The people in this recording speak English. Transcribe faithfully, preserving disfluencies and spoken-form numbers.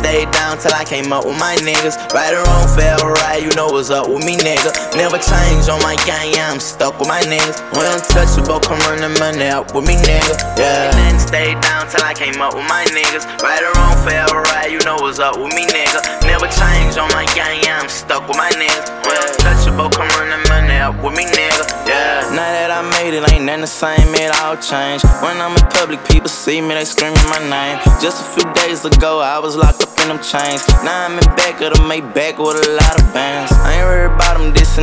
stayed down till I came up with my niggas. Right or wrong, fair or right, you know what's up with me, nigga. Never change on my gang, yeah, I'm stuck with my niggas. When untouchable, come run the money up with me, nigga. Yeah. Then stayed down till I came up with my niggas. Right or wrong, fair or right, you know what's up with me, nigga. Never change on my gang, yeah, I'm stuck with my niggas. When untouchable, come run the money up with me, nigga. Yeah. Now that I made it, ain't nothing the same, it all changed. When I'm in public, people see me, they screaming my name. Just a few days ago, I was locked up in them chains. Now I'm in back of the Maybach with a lot of bands. I ain't worried about them dissing